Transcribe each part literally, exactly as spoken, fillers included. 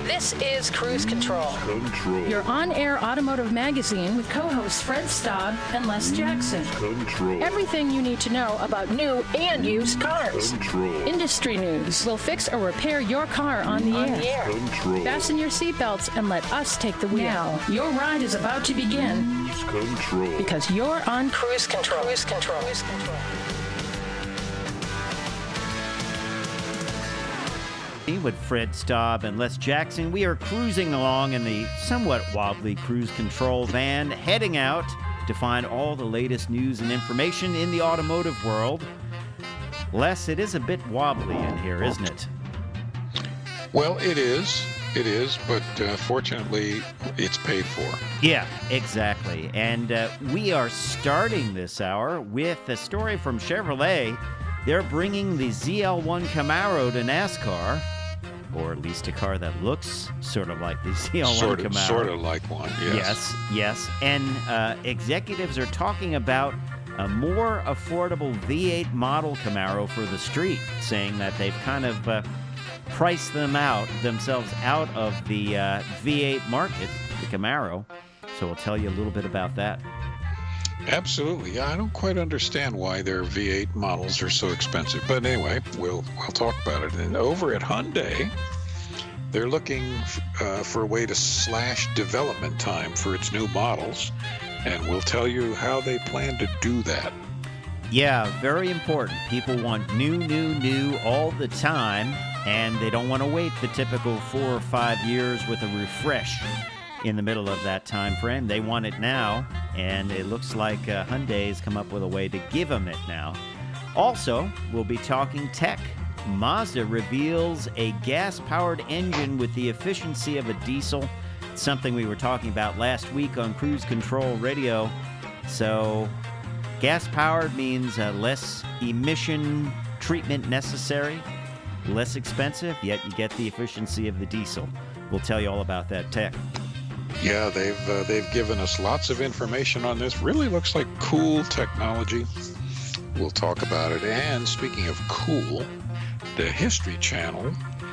This is Cruise Control. Control. Your on-air automotive magazine with co-hosts Fred Staub and Les Jackson. Control. Everything you need to know about new and used cars. Control. Industry news. We'll fix or repair your car on the On air. the air. Control. Fasten your seatbelts and let us take the wheel. Now, your ride is about to begin Cruise Control. because you're on Cruise Control. Cruise Control. Cruise Control. With Fred Staub and Les Jackson, we are cruising along in the somewhat wobbly Cruise Control van, heading out to find all the latest news and information in the automotive world. Les, it is a bit wobbly in here, isn't it? Well, it is. It is, but uh, fortunately, it's paid for. Yeah, exactly. And uh, we are starting this hour with a story from Chevrolet. They're bringing the Z L one Camaro to NASCAR, or at least a car that looks sort of like the Z L one Sort of, Camaro. sort of like one, yes. Yes, yes. And uh, executives are talking about a more affordable V eight model Camaro for the street, saying that they've kind of uh, priced them out, themselves out of the uh, V eight market, the Camaro. So we'll tell you a little bit about that. Absolutely. Yeah, I don't quite understand why their V eight models are so expensive. But anyway, we'll we'll talk about it. And over at Hyundai, they're looking uh, for a way to slash development time for its new models. And we'll tell you how they plan to do that. Yeah, very important. People want new, new, new all the time, and they don't want to wait the typical four or five years with a refresh in the middle of that time frame. They want it now, and it looks like uh, Hyundai's come up with a way to give them it now. Also, we'll be talking tech. Mazda reveals a gas-powered engine with the efficiency of a diesel, something we were talking about last week on Cruise Control Radio. So, gas-powered means uh, less emission treatment necessary, less expensive, yet you get the efficiency of the diesel. We'll tell you all about that tech. Yeah, they've uh, they've given us lots of information on this. Really looks like cool technology. We'll talk about it. And speaking of cool, the History Channel,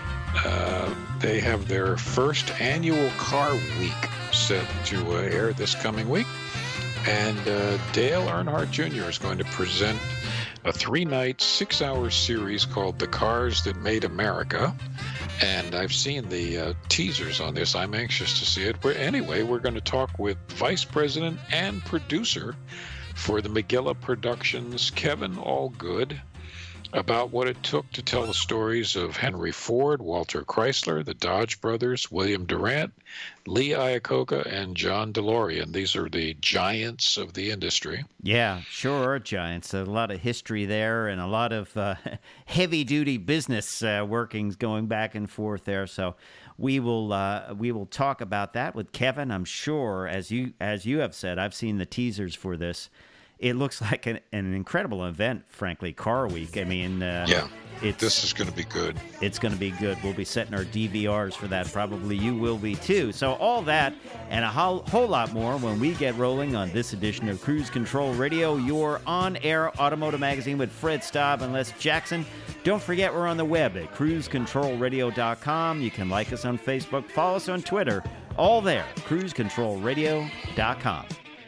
uh, they have their first annual Car Week set to uh, air this coming week. And uh, Dale Earnhardt Junior is going to present a three-night, six-hour series called The Cars That Made America. And I've seen the uh, teasers on this. I'm anxious to see it. But anyway, we're going to talk with Vice President and producer for the Magilla Productions, Kevin Allgood, about what it took to tell the stories of Henry Ford, Walter Chrysler, the Dodge brothers, William Durant, Lee Iacocca, and John DeLorean. These are the giants of the industry. Yeah, sure are giants. A lot of history there and a lot of uh, heavy-duty business uh, workings going back and forth there. So we will uh, we will talk about that with Kevin. I'm sure, as you as you have said, I've seen the teasers for this. It looks like an, an incredible event, frankly, Car Week. I mean, uh, yeah, it's, this is going to be good. It's going to be good. We'll be setting our D V Rs for that. Probably you will be, too. So all that and a whole, whole lot more when we get rolling on this edition of Cruise Control Radio, your on-air automotive magazine with Fred Staub and Les Jackson. Don't forget we're on the web at cruise control radio dot com. You can like us on Facebook, follow us on Twitter. All there, cruise control radio dot com.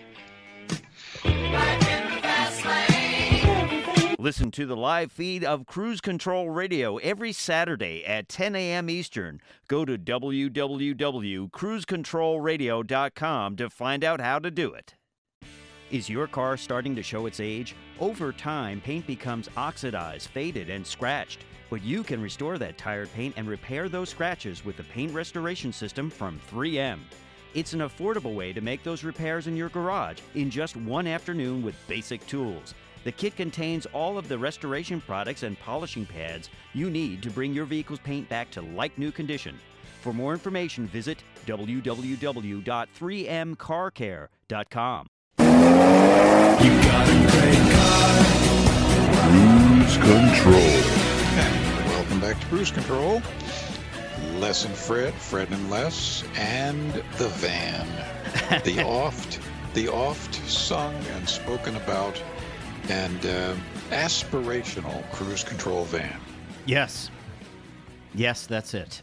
Listen to the live feed of Cruise Control Radio every Saturday at ten a.m. Eastern. Go to w w w dot cruise control radio dot com to find out how to do it. Is your car starting to show its age? Over time, paint becomes oxidized, faded, and scratched. But you can restore that tired paint and repair those scratches with the Paint Restoration System from three M. It's an affordable way to make those repairs in your garage in just one afternoon with basic tools. The kit contains all of the restoration products and polishing pads you need to bring your vehicle's paint back to like-new condition. For more information, visit w w w dot three m car care dot com. You got a great car. Cruise Control. Welcome back to Cruise Control. Les and Fred, Fred and Les, and the van. The oft, the oft sung and spoken about and uh, aspirational cruise control van. Yes. Yes, that's it.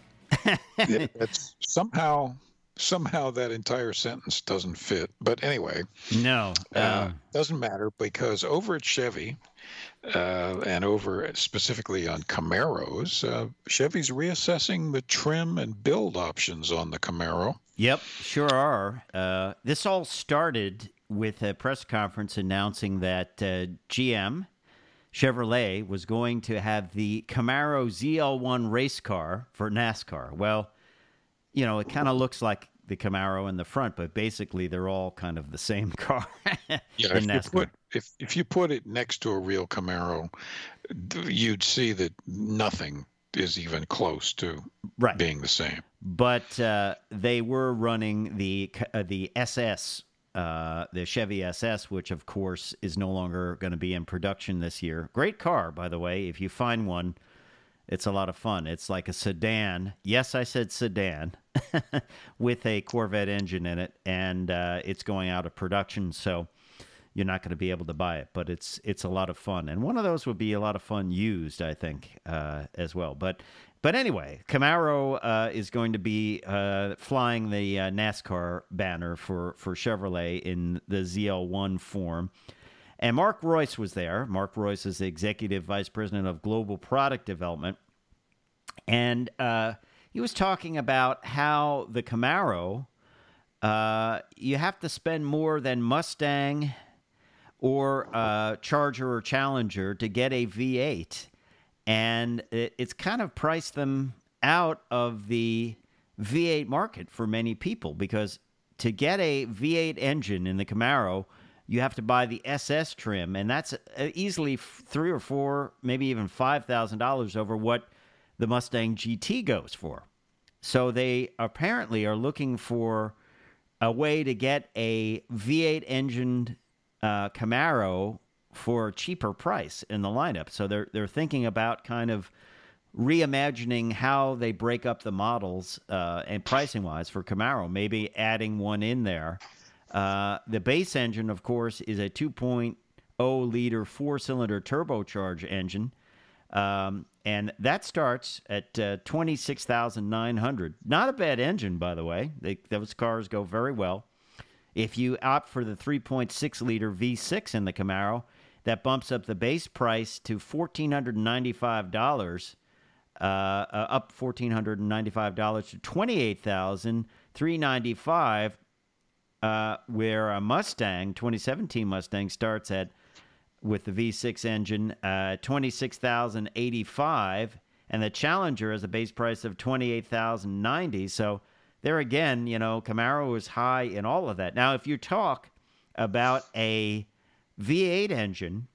Yeah, that's somehow somehow that entire sentence doesn't fit. But anyway, No. uh, Um, doesn't matter because over at Chevy uh, and over specifically on Camaros, uh, Chevy's reassessing the trim and build options on the Camaro. Yep, sure are. Uh, this all started with a press conference announcing that uh, G M Chevrolet was going to have the Camaro Z L one race car for NASCAR. Well, you know, it kind of looks like the Camaro in the front, but basically they're all kind of the same car Yeah, in if you NASCAR. put if if you put it next to a real Camaro, d- you'd see that nothing is even close to Right. being the same. But uh, they were running the uh, the S S, uh, the Chevy S S, which of course is no longer going to be in production this year. Great car, by the way. If you find one, it's a lot of fun. It's like a sedan. Yes, I said sedan with a Corvette engine in it, and uh, it's going out of production. So you're not going to be able to buy it, but it's it's a lot of fun. And one of those would be a lot of fun used, I think, uh, as well. But but anyway, Camaro uh, is going to be uh, flying the uh, NASCAR banner for, for Chevrolet in the Z L one form. And Mark Royce was there. Mark Royce is the Executive Vice President of Global Product Development. And uh, he was talking about how the Camaro, uh, you have to spend more than Mustang or uh, Charger or Challenger to get a V eight. And it, it's kind of priced them out of the V eight market for many people, because to get a V eight engine in the Camaro, you have to buy the S S trim, and that's easily three or four, maybe even five thousand dollars over what the Mustang G T goes for. So they apparently are looking for a way to get a V eight engined uh, Camaro for a cheaper price in the lineup. So they're they're thinking about kind of reimagining how they break up the models uh, and pricing wise for Camaro. Maybe adding one in there. Uh, the base engine, of course, is a two point oh liter four-cylinder turbocharged engine, um, and that starts at uh, twenty-six thousand nine hundred dollars. Not a bad engine, by the way. They, those cars go very well. If you opt for the three point six liter V six in the Camaro, that bumps up the base price to one thousand four hundred ninety-five dollars, uh, uh, up one thousand four hundred ninety-five dollars to twenty-eight thousand three hundred ninety-five dollars. Uh, where a Mustang, twenty seventeen Mustang, starts at, with the V six engine, uh, twenty-six thousand eighty-five dollars, and the Challenger has a base price of twenty-eight thousand ninety dollars. So there again, you know, Camaro is high in all of that. Now, if you talk about a V eight engine,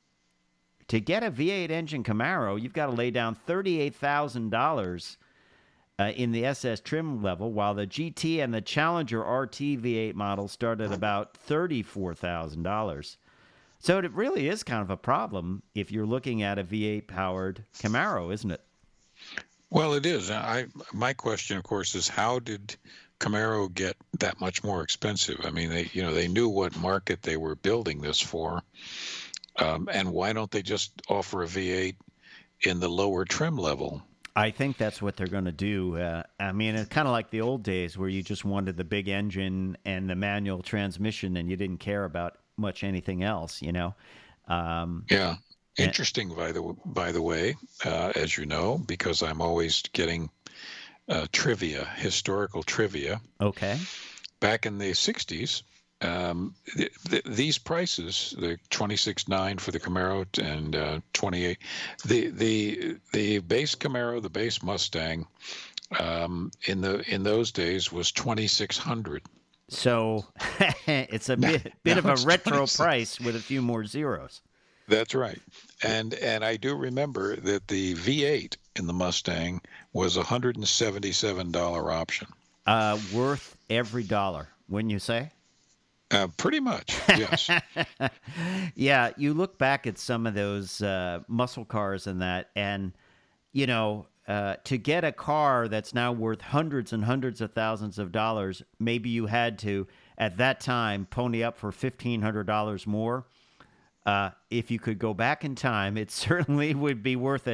to get a V eight engine Camaro, you've got to lay down thirty-eight thousand dollars Uh, in the S S trim level, while the G T and the Challenger R T V eight models start at about thirty-four thousand dollars. So it really is kind of a problem if you're looking at a V eight powered Camaro, isn't it? Well, it is. I my question, of course, is how did Camaro get that much more expensive? I mean, they you know they knew what market they were building this for, um, and why don't they just offer a V eight in the lower trim level? I think that's what they're going to do. Uh, I mean, it's kind of like the old days where you just wanted the big engine and the manual transmission, and you didn't care about much anything else, you know? Um, Yeah. Interesting, by the by the way, uh, as you know, because I'm always getting uh, trivia, historical trivia. okay. Back in the sixties, um, th- th- these prices, the twenty-six nine for the Camaro and uh, twenty-eight, the the the base Camaro, the base Mustang, um, in the in those days was twenty-six hundred. So it's a bit, bit now of a it's retro twenty-six. price with a few more zeros. That's right, and and I do remember that the V eight in the Mustang was a hundred and seventy-seven dollar option. Uh, worth every dollar, wouldn't you say? Uh, pretty much, yes. Yeah, you look back at some of those uh, muscle cars and that, and, you know, uh, to get a car that's now worth hundreds and hundreds of thousands of dollars, maybe you had to, at that time, pony up for fifteen hundred dollars more. Uh, if you could go back in time, it certainly would be worth it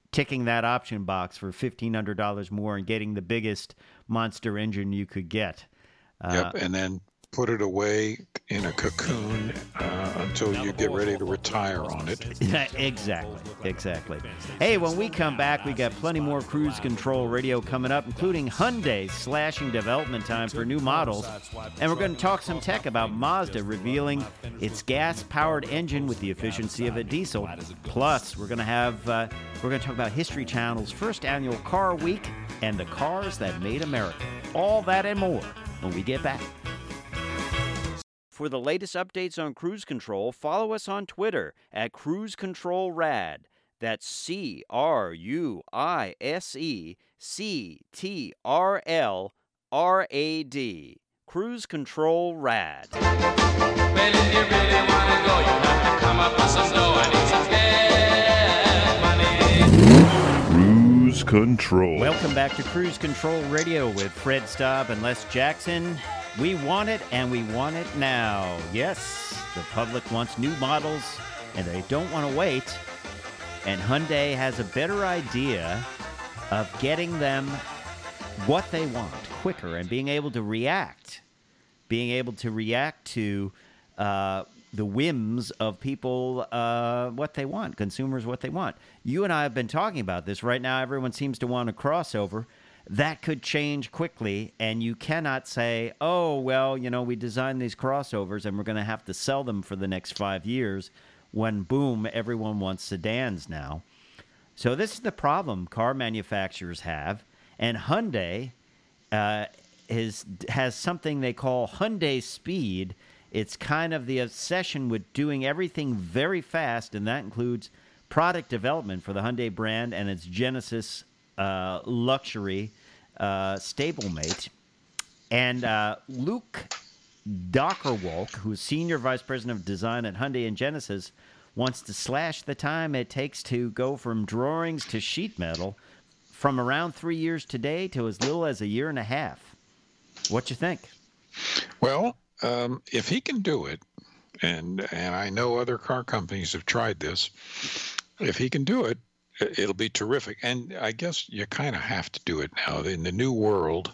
ticking that option box for fifteen hundred dollars more and getting the biggest monster engine you could get. Yep, Uh, and then put it away in a cocoon uh, until you get ready to retire on it. Yeah, exactly, exactly. Hey, when we come back, we got plenty more Cruise Control Radio coming up, including Hyundai slashing development time for new models. And we're going to talk some tech about Mazda revealing its gas-powered engine with the efficiency of a diesel. Plus, we're going to have uh, we're going to talk about History Channel's first annual Car Week and the cars that made America. All that and more when we get back. For the latest updates on Cruise Control, follow us on Twitter at Cruise Control Rad. That's C R U I S E C T R L R A D. Cruise Control Rad. Well, if you really want to go, you have to come up with some dough. I need some gas money. Cruise Control. Welcome back to Cruise Control Radio with Fred Staub and Les Jackson. We want it, and we want it now. Yes, the public wants new models, and they don't want to wait. And Hyundai has a better idea of getting them what they want quicker and being able to react, being able to react to uh, the whims of people, uh, what they want, consumers what they want. You and I have been talking about this. Right now, everyone seems to want a crossover. That could change quickly, and you cannot say, oh, well, you know, we designed these crossovers, and we're going to have to sell them for the next five years when, boom, everyone wants sedans now. So this is the problem car manufacturers have, and Hyundai uh, is, has something they call Hyundai Speed. It's kind of the obsession with doing everything very fast, and that includes product development for the Hyundai brand and its Genesis Uh, luxury uh, stablemate. And uh, Luke Dockerwolk, who's Senior Vice President of Design at Hyundai and Genesis, wants to slash the time it takes to go from drawings to sheet metal from around three years today to as little as a year and a half. What you think? Well, um, if he can do it, and and I know other car companies have tried this, if he can do it, it'll be terrific. And I guess you kind of have to do it now. In the new world,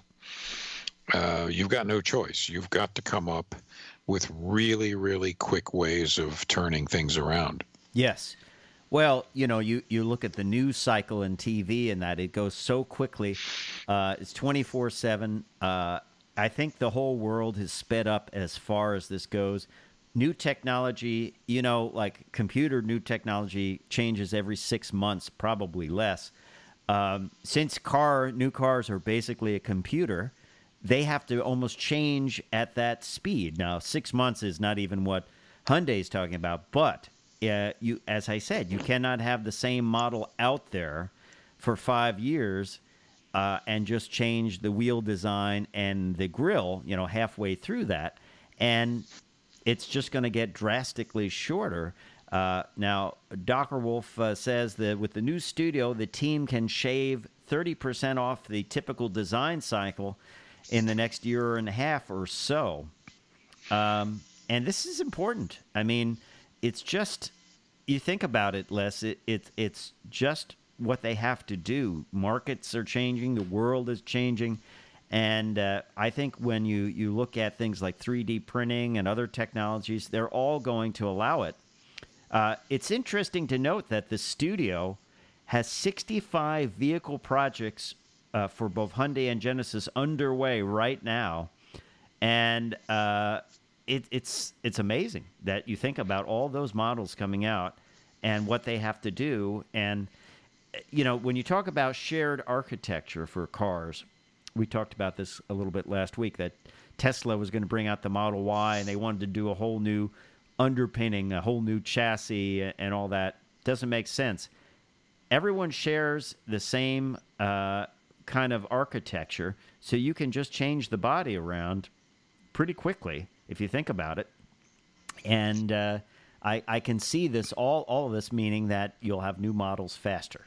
uh, you've got no choice. You've got to come up with really, really quick ways of turning things around. Yes. Well, you know, you, you look at the news cycle in T V and that, it goes so quickly. Uh, it's twenty-four seven. Uh, I think the whole world has sped up as far as this goes. New technology, you know, like computer new technology changes every six months, probably less. Um, since car new cars are basically a computer, they have to almost change at that speed. Now, six months is not even what Hyundai's talking about, but uh, you, as I said, you cannot have the same model out there for five years uh, and just change the wheel design and the grille, you know, halfway through that. And it's just going to get drastically shorter. Uh, now, Dockerwolf uh, says that with the new studio, the team can shave thirty percent off the typical design cycle in the next year and a half or so. Um, and this is important. I mean, it's just, you think about it, Les, it, it, it's just what they have to do. Markets are changing. The world is changing. And uh, I think when you, you look at things like three D printing and other technologies, they're all going to allow it. Uh, it's interesting to note that the studio has sixty-five vehicle projects uh, for both Hyundai and Genesis underway right now. And uh, it, it's it's amazing that you think about all those models coming out and what they have to do. And, you know, when you talk about shared architecture for cars, we talked about this a little bit last week, that Tesla was going to bring out the Model Y, and they wanted to do a whole new underpinning, a whole new chassis, and all that. Doesn't make sense. Everyone shares the same uh, kind of architecture, so you can just change the body around pretty quickly, if you think about it. And uh, I, I can see this, all, all of this meaning that you'll have new models faster.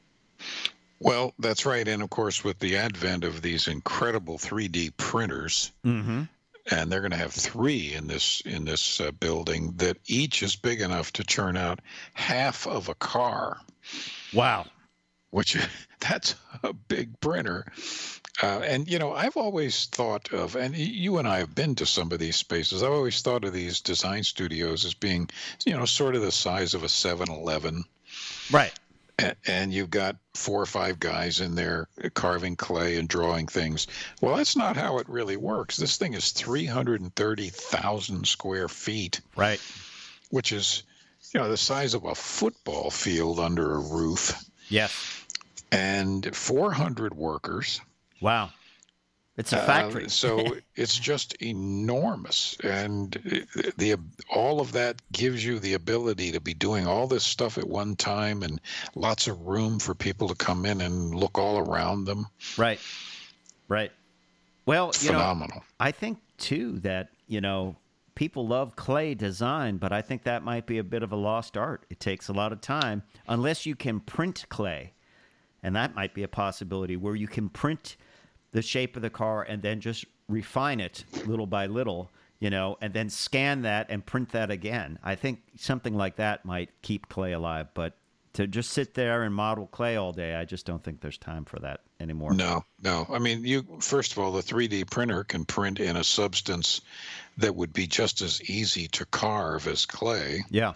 Well, that's right. And of course, with the advent of these incredible three D printers, Mm-hmm. and they're going to have three in this in this uh, building that each is big enough to churn out half of a car. Wow. which that's a big printer. Uh, and, you know, I've always thought of, and you and I have been to some of these spaces, I've always thought of these design studios as being, you know, sort of the size of a seven eleven. Right. And, and you've got four or five guys in there carving clay and drawing things. Well, that's not how it really works. This thing is three hundred thirty thousand square feet. Right. Which is, you know, the size of a football field under a roof. Yes. And four hundred workers. Wow. It's a factory. Uh, so it's just enormous. And the all of that gives you the ability to be doing all this stuff at one time and lots of room for people to come in and look all around them. Right. Right. Well, you Phenomenal. know, I think, too, that, you know, people love clay design, but I think that might be a bit of a lost art. It takes a lot of time unless you can print clay. And that might be a possibility where you can print the shape of the car and then just refine it little by little, you know, and then scan that and print that again. I think something like that might keep clay alive, but to just sit there and model clay all day, I just don't think there's time for that anymore. No, no. I mean, you first of all, the three D printer can print in a substance that would be just as easy to carve as clay. Yeah.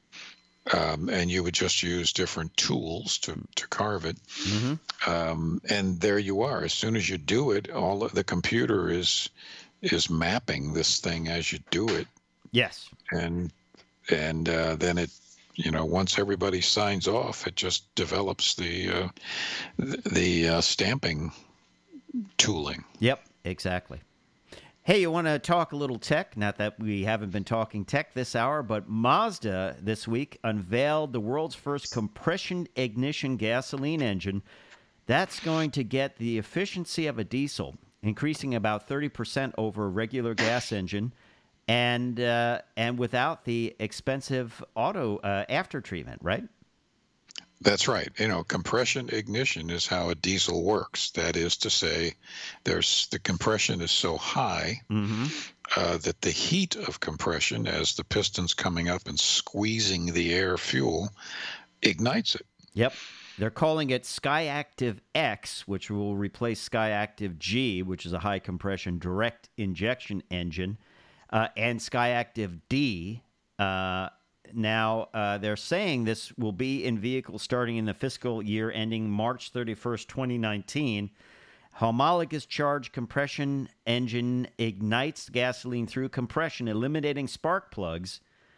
Um, and you would just use different tools to, to carve it. Mm-hmm. Um, and there you are. As soon as you do it, all of the computer is is mapping this thing as you do it. Yes. And and uh, then it, you know, once everybody signs off, it just develops the uh, the, the uh, stamping tooling. Yep, exactly. Hey, you want to talk a little tech? Not that we haven't been talking tech this hour, but Mazda this week unveiled the world's first compression ignition gasoline engine. That's going to get the efficiency of a diesel, increasing about thirty percent over a regular gas engine, and uh, and without the expensive auto uh, after treatment, right? That's right. You know, compression ignition is how a diesel works. That is to say, there's the compression is so high mm-hmm. uh, that the heat of compression, as the piston's coming up and squeezing the air fuel, ignites it. Yep. They're calling it SkyActiv X, which will replace SkyActiv G, which is a high compression direct injection engine, uh, and SkyActiv D. Uh, Now, uh, they're saying this will be in vehicles starting in the fiscal year ending March thirty-first, twenty nineteen. Homologous charge compression engine ignites gasoline through compression, eliminating spark plugs,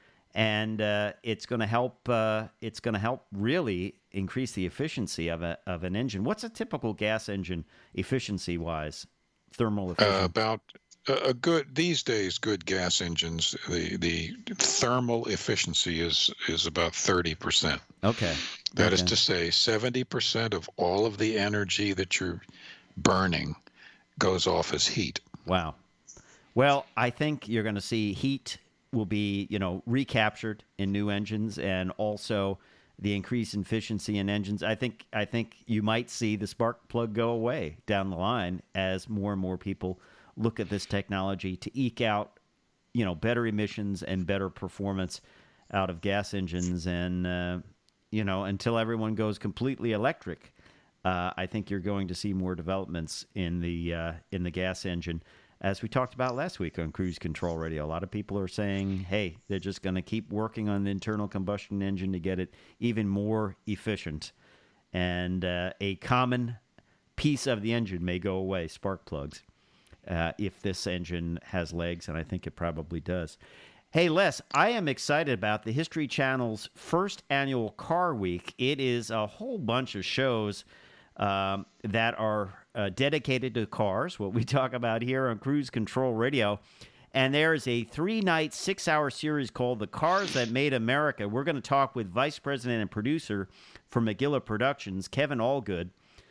and uh, it's going to help. Uh, it's going to help really increase the efficiency of a of an engine. What's a typical gas engine efficiency wise? Thermal efficiency. Uh, about. A good these days, good gas engines, the the thermal efficiency is is about thirty percent. Okay. That okay. is to say, seventy percent of all of the energy that you're burning goes off as heat. Wow. Well, I think you're going to see heat will be, you know, recaptured in new engines, and also the increase in efficiency in engines. I think I think you might see the spark plug go away down the line as more and more people look at this technology to eke out, you know, better emissions and better performance out of gas engines. And, uh, you know, until everyone goes completely electric, uh, I think you're going to see more developments in the uh, in the gas engine. As we talked about last week on Cruise Control Radio, a lot of people are saying, hey, they're just going to keep working on the internal combustion engine to get it even more efficient. And uh, a common piece of the engine may go away, spark plugs. Uh, if this engine has legs, and I think it probably does. Hey, Les, I am excited about the History Channel's first annual Car Week. It is a whole bunch of shows um, that are uh, dedicated to cars, what we talk about here on Cruise Control Radio. And there is a three-night, six-hour series called The Cars That Made America. We're going to talk with Vice President and Producer for Magilla Productions, Kevin Allgood,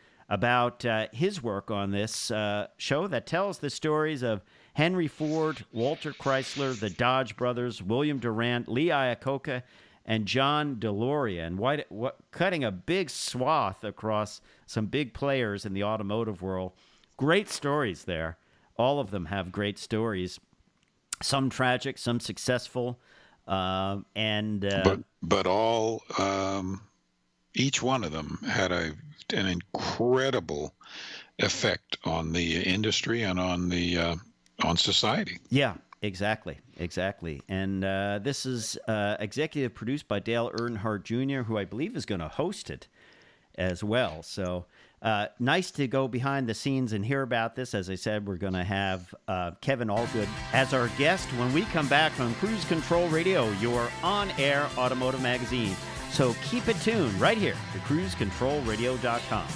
about uh, his work on this uh, show that tells the stories of Henry Ford, Walter Chrysler, the Dodge brothers, William Durant, Lee Iacocca, and John DeLorean, what, what, cutting a big swath across some big players in the automotive world. Great stories there. All of them have great stories, some tragic, some successful, uh, and uh, but but all um, each one of them had a an incredible effect on the industry and on the uh, on society. Yeah, exactly, exactly. And uh, this is uh, executive produced by Dale Earnhardt Junior, who I believe is going to host it as well. So uh, nice to go behind the scenes and hear about this. As I said, we're going to have uh, Kevin Allgood as our guest when we come back from Cruise Control Radio, your on-air automotive magazine. So keep it tuned right here to cruise control radio dot com.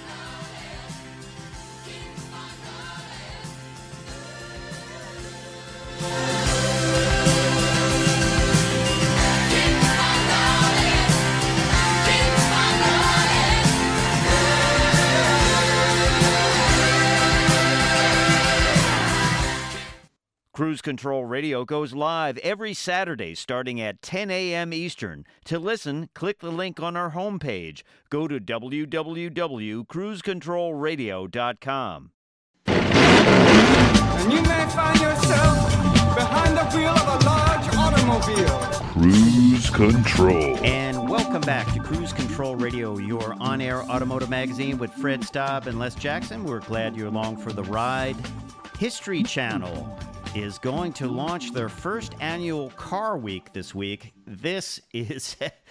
Cruise Control Radio goes live every Saturday starting at ten a.m. Eastern. To listen, click the link on our homepage. Go to w w w dot cruise control radio dot com. And you may find yourself behind the wheel of a large automobile. Cruise Control. And welcome back to Cruise Control Radio, your on-air automotive magazine with Fred Staub and Les Jackson. We're glad you're along for the ride. History Channel is going to launch their first annual Car Week this week. This is,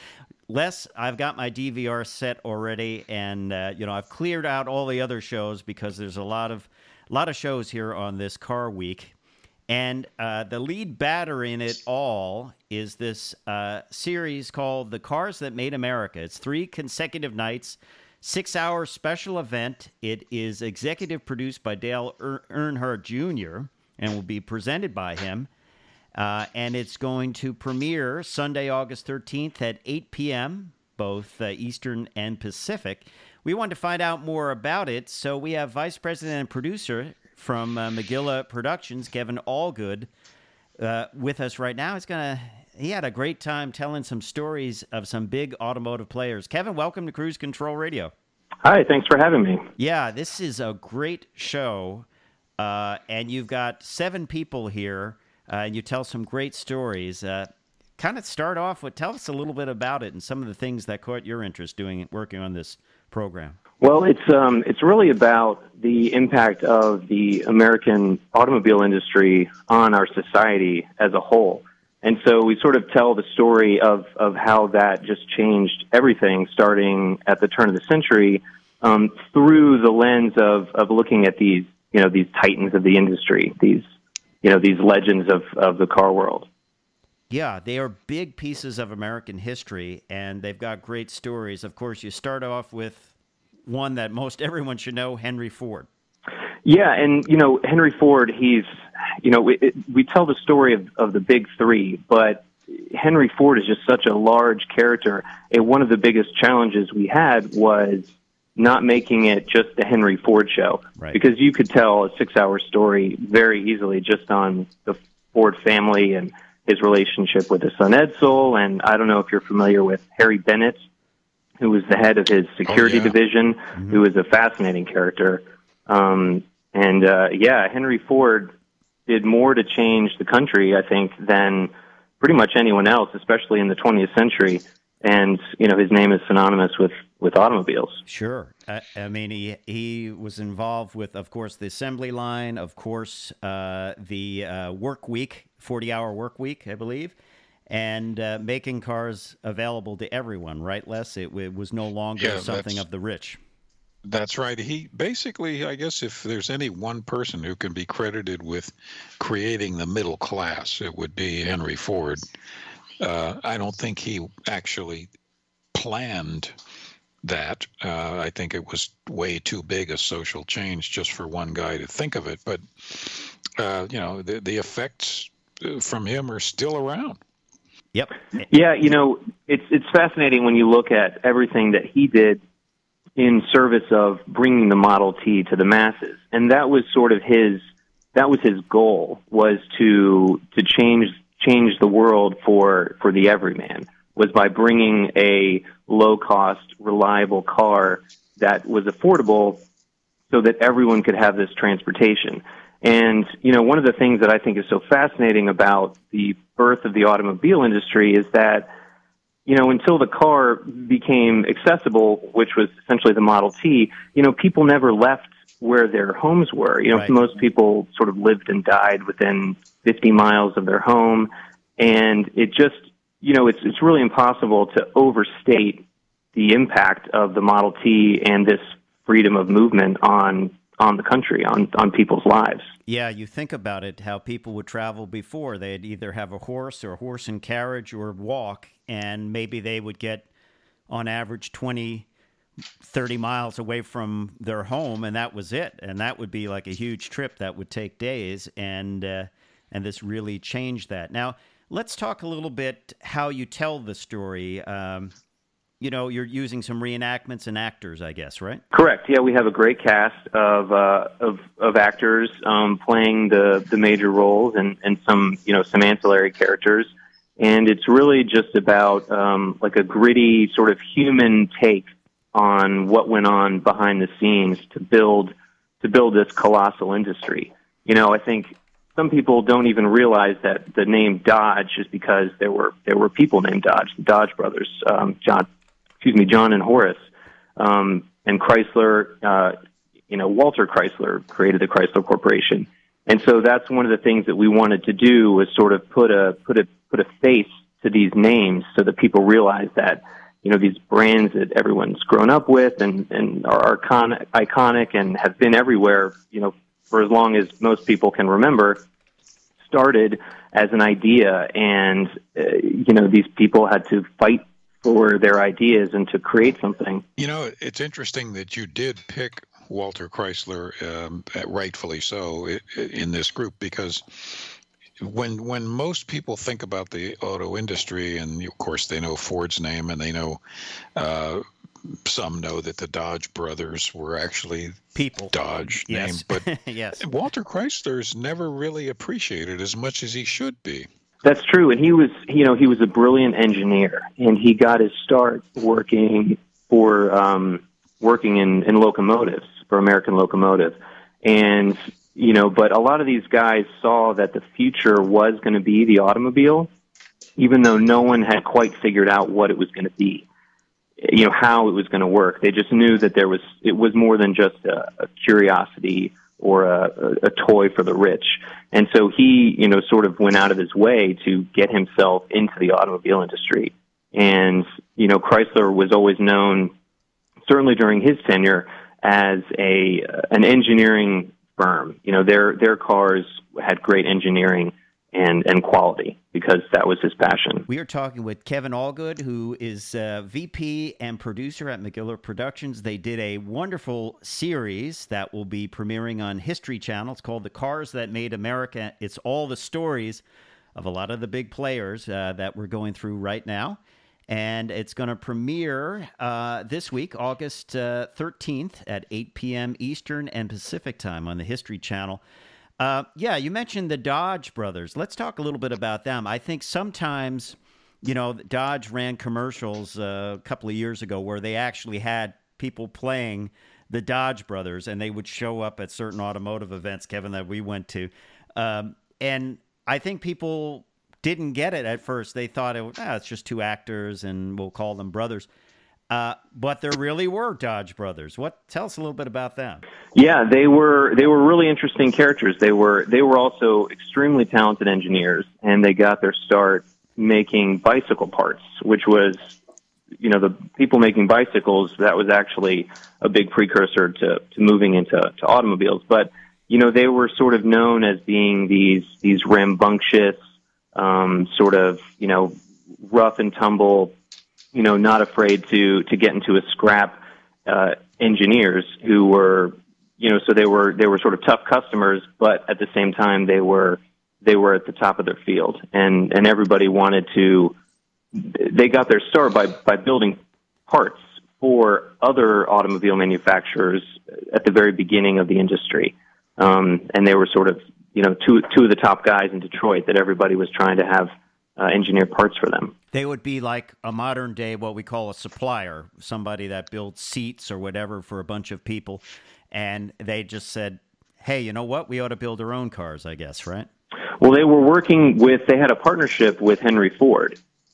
Les, I've got my D V R set already, and uh, you know I've cleared out all the other shows because there's a lot of, a lot of shows here on this Car Week, and uh, the lead batter in it all is this uh, series called The Cars That Made America. It's three consecutive nights. Six-hour special event. It is executive produced by Dale er- Earnhardt Junior and will be presented by him. Uh, and it's going to premiere Sunday, August thirteenth at eight p.m., both uh, Eastern and Pacific. We want to find out more about it, so we have Vice President and Producer from uh, Magilla Productions, Kevin Allgood, uh, with us right now. He's gonna. He had a great time telling some stories of some big automotive players. Kevin, welcome to Cruise Control Radio. Hi, thanks for having me. Yeah, this is a great show, uh, and you've got seven people here, uh, and you tell some great stories. Uh, kind of start off with, tell us a little bit about it and some of the things that caught your interest doing working on this program. Well, it's um, it's really about the impact of the American automobile industry on our society as a whole. And so we sort of tell the story of, of how that just changed everything starting at the turn of the century um, through the lens of, of looking at these, you know, these titans of the industry, these, you know, these legends of, of the car world. Yeah, they are big pieces of American history, and they've got great stories. Of course, you start off with one that most everyone should know, Henry Ford. Yeah, and, you know, Henry Ford, he's, you know, we, it, we tell the story of, of the big three, but Henry Ford is just such a large character. And one of the biggest challenges we had was not making it just a Henry Ford show. Right. Because you could tell a six-hour story very easily just on the Ford family and his relationship with his son Edsel. And I don't know if you're familiar with Harry Bennett, who was the head of his security oh, yeah. division, Mm-hmm. who was a fascinating character. Um, and, uh, yeah, Henry Ford did more to change the country, I think, than pretty much anyone else, especially in the twentieth century. And, you know, his name is synonymous with, with automobiles. Sure. I, I mean, he he was involved with, of course, the assembly line, of course, uh, the uh, work week, forty-hour work week, I believe, and uh, making cars available to everyone, right, Les? It, it was no longer Yeah, something that's- of the rich. That's right. He basically, I guess, if there's any one person who can be credited with creating the middle class, it would be Henry Ford. Uh, I don't think he actually planned that. Uh, I think it was way too big a social change just for one guy to think of it. But, uh, you know, the, the effects from him are still around. Yep. Yeah, you know, it's it's fascinating when you look at everything that he did in service of bringing the Model T to the masses. And that was sort of his, that was his goal, was to, to change, change the world for, for the everyman, was by bringing a low-cost, reliable car that was affordable so that everyone could have this transportation. And, you know, one of the things that I think is so fascinating about the birth of the automobile industry is that you know, until the car became accessible, which was essentially the Model T, you know, people never left where their homes were. You know, Right. most people sort of lived and died within fifty miles of their home. And it just, you know, it's it's really impossible to overstate the impact of the Model T and this freedom of movement on on the country, on, on people's lives. Yeah, you think about it, how people would travel before. They'd either have a horse or a horse and carriage or walk, and maybe they would get, on average, twenty, thirty miles away from their home, and that was it. And that would be like a huge trip that would take days, and uh, and this really changed that. Now, let's talk a little bit how you tell the story. Um, you know, you're using some reenactments and actors, I guess, right? Correct. Yeah, we have a great cast of uh, of, of actors um, playing the, the major roles and, and some you know some ancillary characters, and it's really just about um, like a gritty sort of human take on what went on behind the scenes to build to build this colossal industry. You know, I think some people don't even realize that the name Dodge is because there were there were people named Dodge, the Dodge brothers, um, John. Excuse me, John and Horace, um, and Chrysler, uh, you know, Walter Chrysler created the Chrysler Corporation. And so that's one of the things that we wanted to do was sort of put a, put a, put a face to these names so that people realize that, you know, these brands that everyone's grown up with and, and are iconic, iconic and have been everywhere, you know, for as long as most people can remember, started as an idea. And, uh, you know, these people had to fight for their ideas and to create something. You know, it's interesting that you did pick Walter Chrysler, um, rightfully so, in this group, because when when most people think about the auto industry, and of course they know Ford's name, and they know uh, some know that the Dodge brothers were actually people Dodge yes. name, but yes. Walter Chrysler's never really appreciated as much as he should be. That's true, and he was, you know, he was a brilliant engineer, and he got his start working for um, working in, in locomotives for American Locomotive, and you know, but a lot of these guys saw that the future was going to be the automobile, even though no one had quite figured out what it was going to be, you know, how it was going to work. They just knew that there was it was more than just a, a curiosity or a, a toy for the rich. And so he, you know, sort of went out of his way to get himself into the automobile industry. And, you know, Chrysler was always known, certainly during his tenure, as a an engineering firm. You know, their their cars had great engineering and, and quality because that was his passion. We are talking with Kevin Allgood, who is uh, V P and producer at McGiller Productions. They did a wonderful series that will be premiering on History Channel. It's called The Cars That Made America. It's all the stories of a lot of the big players uh, that we're going through right now. And it's going to premiere uh, this week, August uh, thirteenth at eight p.m. Eastern and Pacific time on the History Channel. Uh, yeah, you mentioned the Dodge brothers. Let's talk a little bit about them. I think sometimes, you know, Dodge ran commercials uh, a couple of years ago where they actually had people playing the Dodge brothers, and they would show up at certain automotive events, Kevin, that we went to. Um, and I think people didn't get it at first. They thought, it was, ah, it's just two actors, and we'll call them brothers. Uh, but there really were Dodge brothers. What? Tell us a little bit about them. Yeah, they were they were really interesting characters. They were they were also extremely talented engineers, and they got their start making bicycle parts, which was, you know, the people making bicycles. That was actually a big precursor to, to moving into to automobiles. But you know, they were sort of known as being these these rambunctious, um, sort of you know, rough and tumble, you know, not afraid to, to get into a scrap, uh, engineers who were, you know, so they were, they were sort of tough customers, but at the same time, they were, they were at the top of their field, and, and everybody wanted to, they got their start by, by building parts for other automobile manufacturers at the very beginning of the industry. Um, and they were sort of, you know, two, two of the top guys in Detroit that everybody was trying to have Uh, engineer parts for them. They would be like a modern day, what we call a supplier, somebody that builds seats or whatever for a bunch of people. And they just said, hey, you know what? We ought to build our own cars, I guess, right? Well, they were working with, they had a partnership with Henry Ford.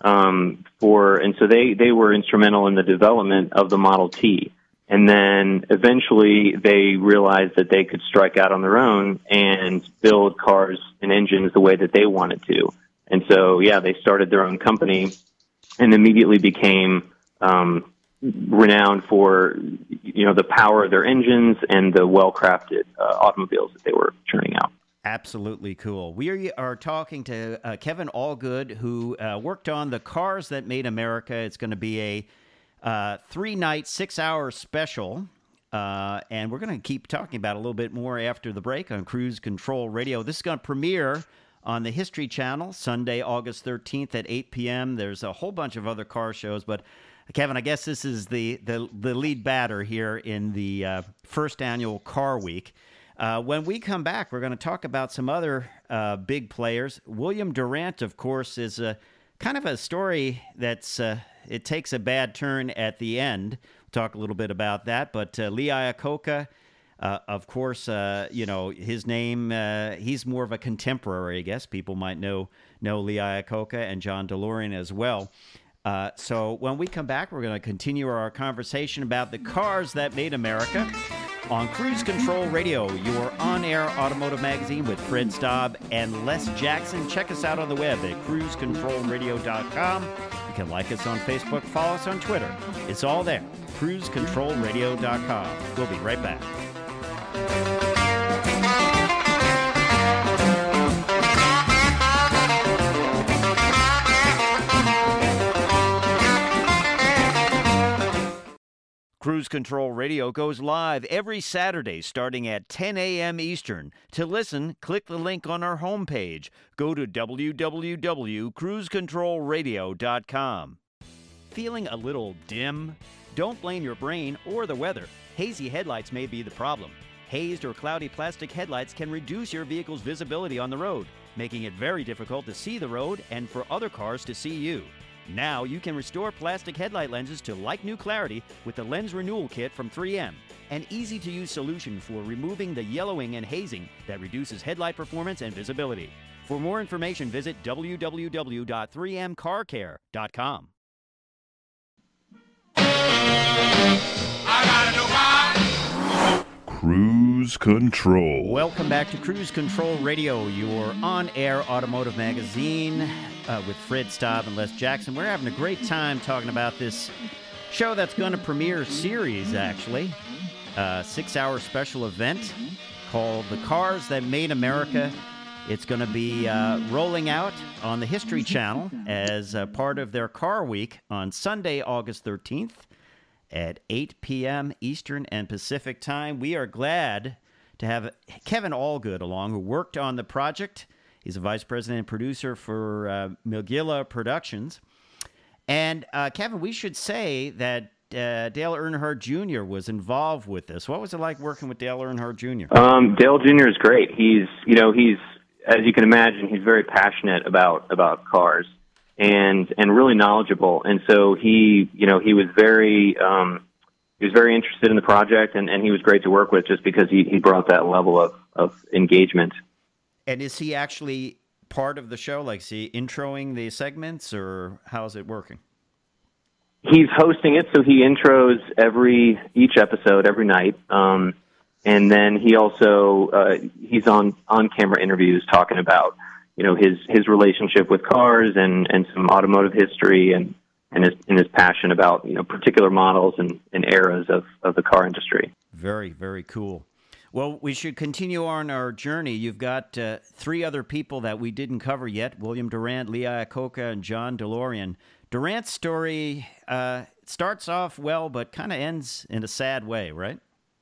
um, for, and so they, they were instrumental in the development of the Model T. And then eventually they realized that they could strike out on their own and build cars and engines the way that they wanted to. And so, yeah, they started their own company and immediately became um, renowned for, you know, the power of their engines and the well-crafted uh, automobiles that they were churning out. Absolutely cool. We are talking to uh, Kevin Allgood, who uh, worked on the Cars That Made America. It's going to be a uh, three-night, six-hour special, uh, and we're going to keep talking about it a little bit more after the break on Cruise Control Radio. This is going to premiere on the History Channel Sunday, August thirteenth at eight p.m. There's a whole bunch of other car shows, but Kevin, I guess this is the, the, the lead batter here in the uh, first annual Car Week. Uh, when we come back, we're going to talk about some other uh, big players. William Durant, of course, is a kind of a story that's uh, it takes a bad turn at the end. We'll talk a little bit about that. But uh, Lee Iacocca, uh, of course, uh, you know his name. Uh, he's more of a contemporary, I guess. People might know know Lee Iacocca and John DeLorean as well. Uh, so when we come back, we're going to continue our conversation about the cars that made America on Cruise Control Radio, your on-air automotive magazine with Fred Staub and Les Jackson. Check us out on the web at cruise control radio dot com. You can like us on Facebook, follow us on Twitter. It's all there, cruise control radio dot com. We'll be right back. Cruise Control Radio goes live every Saturday starting at ten a.m. Eastern. To listen, click the link on our homepage. Go to w w w dot cruise control radio dot com. Feeling a little dim? Don't blame your brain or the weather. Hazy headlights may be the problem. Hazed or cloudy plastic headlights can reduce your vehicle's visibility on the road, making it very difficult to see the road and for other cars to see you. Now you can restore plastic headlight lenses to like-new clarity with the Lens Renewal Kit from three M, an easy-to-use solution for removing the yellowing and hazing that reduces headlight performance and visibility. For more information, visit w w w dot three m car care dot com. I gotta know why. Cruise Control. Welcome back to Cruise Control Radio, your on-air automotive magazine uh, with Fred Staub and Les Jackson. We're having a great time talking about this show that's going to premiere series, actually. A six-hour special event called The Cars That Made America. It's going to be uh, rolling out on the History Channel as a part of their Car Week on Sunday, August thirteenth. At eight p.m. Eastern and Pacific time. We are glad to have Kevin Allgood along, who worked on the project. He's a vice president and producer for uh, Milgilla Productions. And, uh, Kevin, we should say that uh, Dale Earnhardt Junior was involved with this. What was it like working with Dale Earnhardt Junior? Um, Dale Junior is great. He's, you know, he's, as you can imagine, he's very passionate about, about cars. And and really knowledgeable, and so he, you know, he was very um, he was very interested in the project, and, and he was great to work with, just because he, he brought that level of, of engagement. And is he actually part of the show? Like, is he introing the segments, or how is it working? He's hosting it, so he intros every each episode every night, um, and then he also uh, he's on on camera interviews talking about, you know, his, his relationship with cars and, and some automotive history and, and his and his passion about, you know, particular models and, and eras of, of the car industry. Very, very cool. Well, we should continue on our journey. You've got uh, three other people that we didn't cover yet: William Durant, Lee Iacocca, and John DeLorean. Durant's story uh, starts off well, but kind of ends in a sad way, right?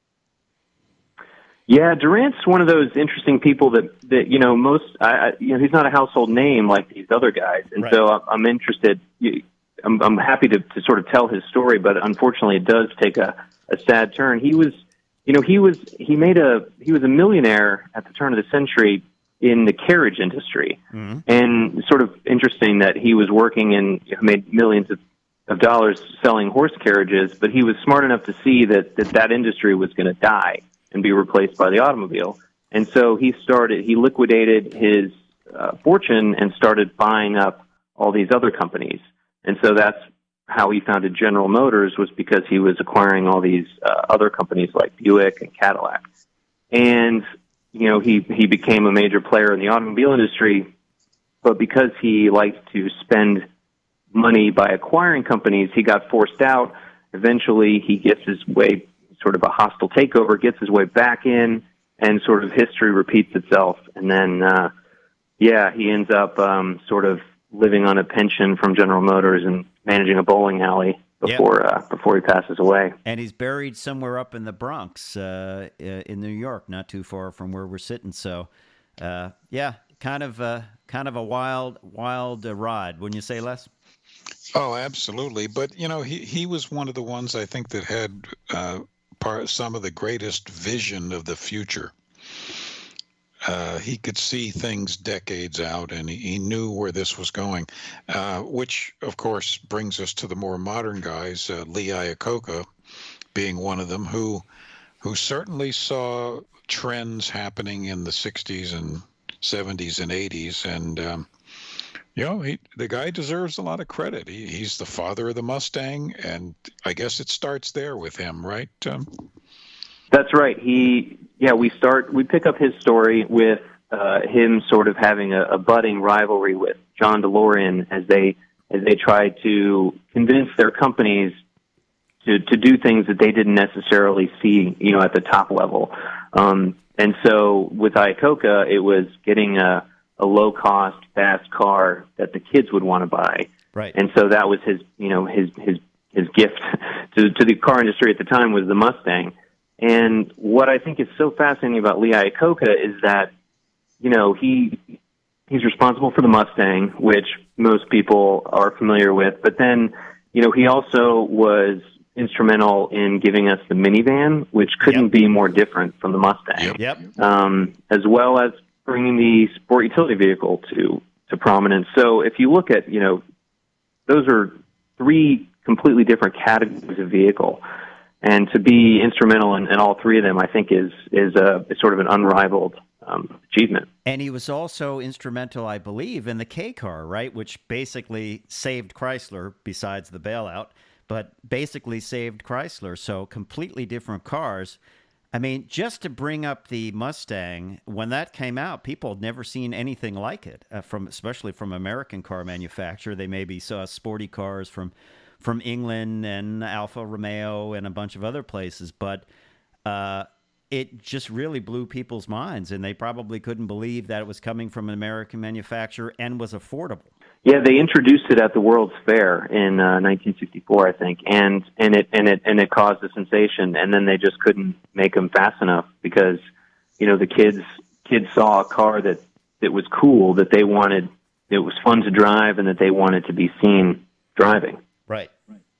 Yeah, Durant's one of those interesting people that, that you know, most, I, you know, he's not a household name like these other guys. And right. so I'm interested, I'm, I'm happy to, to sort of tell his story, but unfortunately it does take a, a sad turn. He was, you know, he was, he made a, he was a millionaire at the turn of the century in the carriage industry. Mm-hmm. And sort of interesting that he was working and made millions of, of dollars selling horse carriages, but he was smart enough to see that that, that industry was going to die and be replaced by the automobile. And so he started, he liquidated his uh, fortune and started buying up all these other companies. And so that's how he founded General Motors, was because he was acquiring all these uh, other companies like Buick and Cadillac. And, you know, he, he became a major player in the automobile industry, but because he liked to spend money by acquiring companies, he got forced out. Eventually, he gets his way, sort of a hostile takeover, gets his way back in, and sort of history repeats itself. And then, uh, yeah, he ends up um, sort of living on a pension from General Motors and managing a bowling alley before yep. uh, before he passes away. And he's buried somewhere up in the Bronx, uh, in New York, not too far from where we're sitting. So, uh, yeah, kind of uh, kind of a wild, wild uh, ride, wouldn't you say, Les? Oh, absolutely. But, you know, he, he was one of the ones I think that had uh, part, some of the greatest vision of the future. Uh, he could see things decades out, and he, he knew where this was going, uh, which, of course, brings us to the more modern guys, uh, Lee Iacocca being one of them, who who certainly saw trends happening in the sixties and seventies and eighties, and um, you know, he, the guy deserves a lot of credit. He, he's the father of the Mustang, and I guess it starts there with him, right? Um, That's right. He, yeah, we start, we pick up his story with uh, him sort of having a, a budding rivalry with John DeLorean as they as they try to convince their companies to to do things that they didn't necessarily see, you know, at the top level. Um, and so with Iacocca, it was getting a a low-cost, fast car that the kids would want to buy. Right. And so that was his, you know, his his his gift to to the car industry at the time was the Mustang. And what I think is so fascinating about Lee Iacocca is that, you know, he he's responsible for the Mustang, which most people are familiar with. But then, you know, he also was instrumental in giving us the minivan, which couldn't yep. be more different from the Mustang. Yep. Um, as well as bringing the sport utility vehicle to, to prominence. So if you look at, you know, those are three completely different categories of vehicle. And to be instrumental in, in all three of them, I think, is is a is sort of an unrivaled um, achievement. And he was also instrumental, I believe, in the K car, right, which basically saved Chrysler, besides the bailout, but basically saved Chrysler. So completely different cars. I mean, just to bring up the Mustang, when that came out, people had never seen anything like it, uh, from especially from American car manufacturer. They maybe saw sporty cars from from England and Alfa Romeo and a bunch of other places, but uh, it just really blew people's minds, and they probably couldn't believe that it was coming from an American manufacturer and was affordable. Yeah, they introduced it at the World's Fair in uh, nineteen sixty-four, I think, and and it and it and it caused a sensation. And then they just couldn't make them fast enough because, you know, the kids kids saw a car that that was cool, that they wanted, it was fun to drive, and that they wanted to be seen driving. Right,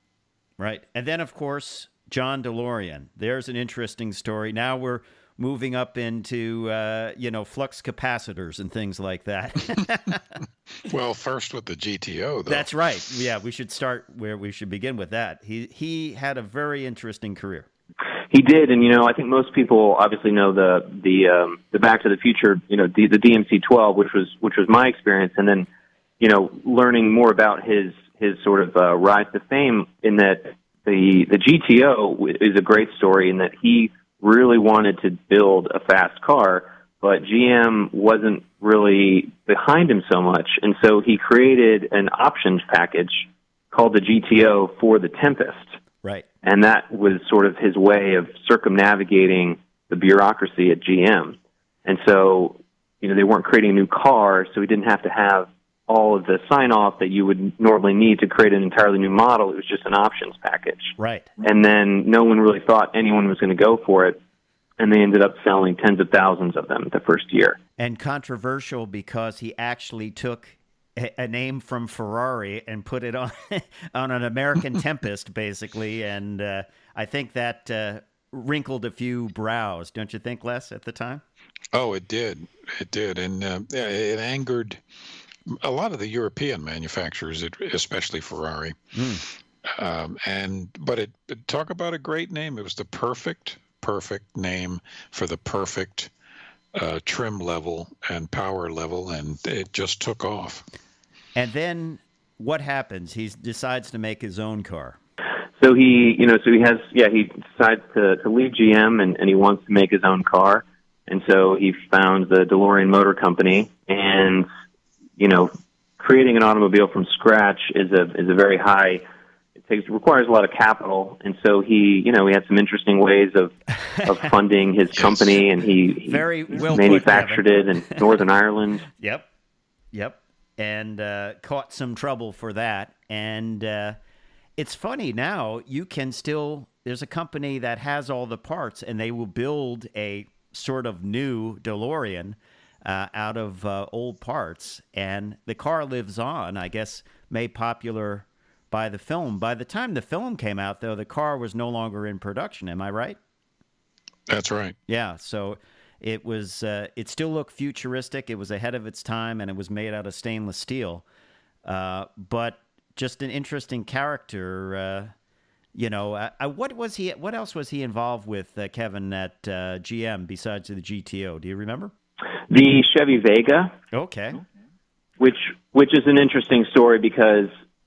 right, and then of course John DeLorean. There's an interesting story. Now we're moving up into, uh, you know, flux capacitors and things like that. Well, first with the G T O, though. That's right. Yeah, we should start where we should begin with that. He he had a very interesting career. He did, and you know, I think most people obviously know the the um, the Back to the Future, you know, the, the D M C twelve, which was which was my experience, and then, you know, learning more about his his sort of uh, rise to fame. In that the the G T O is a great story in that he really wanted to build a fast car, but G M wasn't really behind him so much, and so he created an options package called the G T O for the Tempest. Right. And that was sort of his way of circumnavigating the bureaucracy at G M. And so, you know, they weren't creating a new car, so he didn't have to have all of the sign-off that you would normally need to create an entirely new model. It was just an options package. Right. And then no one really thought anyone was going to go for it, and they ended up selling tens of thousands of them the first year. And controversial because he actually took a name from Ferrari and put it on on an American Tempest, basically, and uh, I think that uh, wrinkled a few brows, don't you think, Les, at the time? Oh, it did. It did, and uh, it angered a lot of the European manufacturers, especially Ferrari. Mm. Um, and but it talk about a great name. It was the perfect, perfect name for the perfect uh, trim level and power level, and it just took off. And then what happens? He decides to make his own car. So he, you know, so he has, yeah, he decides to, to leave G M and, and he wants to make his own car. And so he found the DeLorean Motor Company, and, you know, creating an automobile from scratch is a, is a very high, it takes, requires a lot of capital. And so he, you know, he had some interesting ways of, of funding his company, and he, he Very well manufactured put, it in Northern Ireland. Yep. Yep. And uh, caught some trouble for that. And, uh, it's funny now, you can still, there's a company that has all the parts, and they will build a sort of new DeLorean uh, out of uh, old parts, and the car lives on, I guess, made popular by the film. By the time the film came out, though, the car was no longer in production. Am I right? That's right. Yeah, so it was, uh, it still looked futuristic. It was ahead of its time, and it was made out of stainless steel. Uh, but just an interesting character, uh, you know. Uh, what was he? What else was he involved with, uh, Kevin, at uh, G M besides the G T O? Do you remember? The Chevy Vega. Okay. Which which is an interesting story because,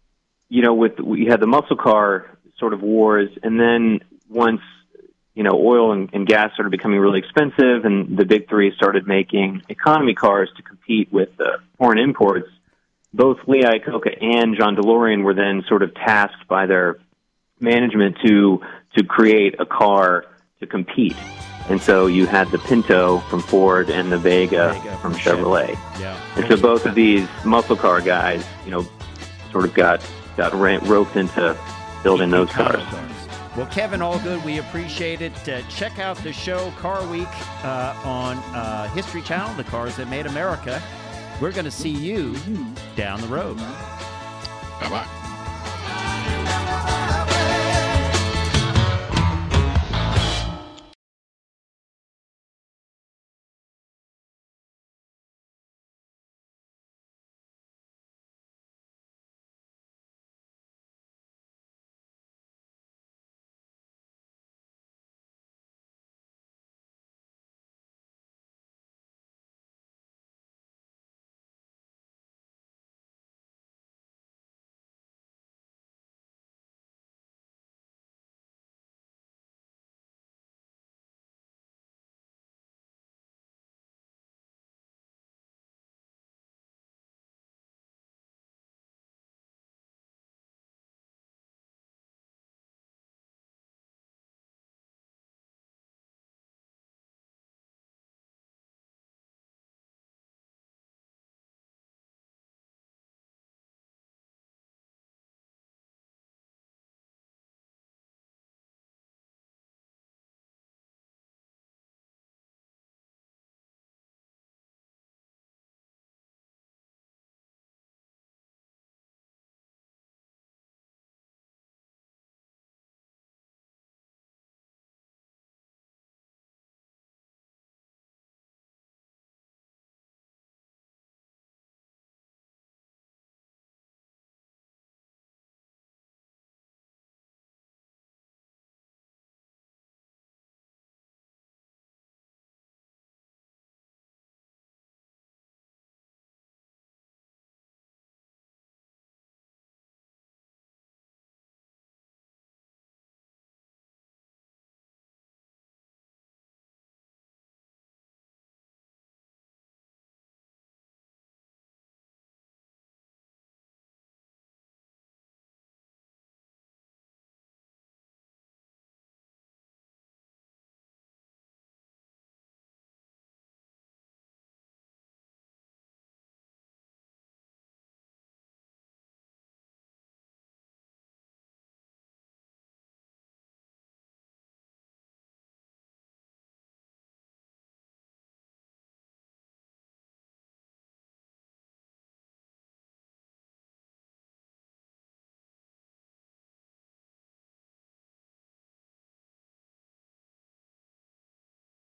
you know, with we had the muscle car sort of wars, and then once, you know, oil and, and gas started becoming really expensive, and the big three started making economy cars to compete with uh, foreign imports. Both Lee Iacocca and John DeLorean were then sort of tasked by their management to to create a car to compete. And so you had the Pinto from Ford and the Vega, Vega from, from Chevrolet. Yeah. And so both of these muscle car guys, you know, sort of got got roped into building those cars. Well, Kevin Allgood, we appreciate it. Uh, check out the show Car Week uh, on uh, History Channel, The Cars That Made America. We're going to see you down the road. Bye-bye.